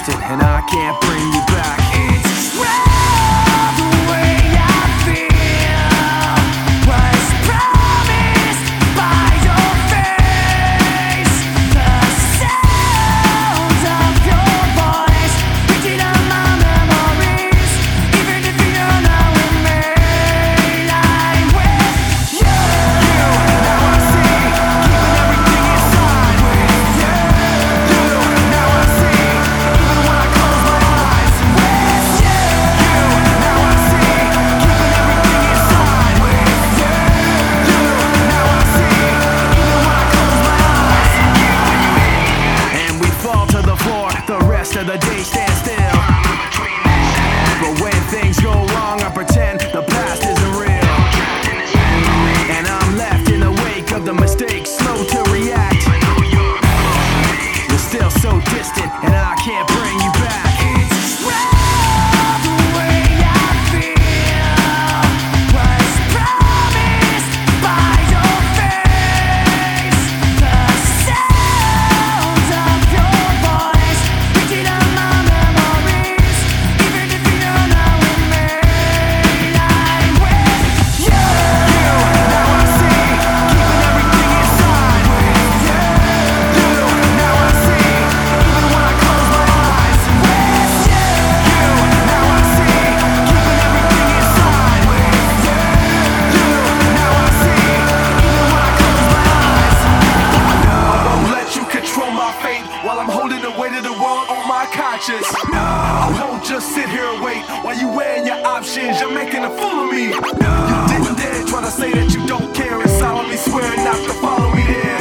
distant, and I can't bring you back. It's well the way I feel was promised by your face. The sound of your voice reaching on my memories. Even if you don't know me, I'm with you. Now I see, keeping everything inside. With you, now I see, even when I close my eyes. With you, Now I see, keeping everything inside. With you, now I see, even when I close my eyes. And we fall to the floor, the rest of the day stand still. But when things go wrong, I pretend the past isn't real. And I'm left in the wake of the mistakes, slow to react. You're still so distant, and I can't bring you back. it's well the way I feel was promised by your face. The sound of your voice reaching on my memories. Even if you don't know me, I'm with you. Now I see, keeping everything inside. With you, now I see, even when I close my eyes. With you, Now I see, keeping everything inside. With you, now I see, even when I close my eyes. I won't let you control my fate while I'm holding the weight of the world on my conscience. I won't just sit here and wait while you weighing your options. You're making a fool of me. You didn't dare try to say that you don't care and solemnly swear not to follow me there.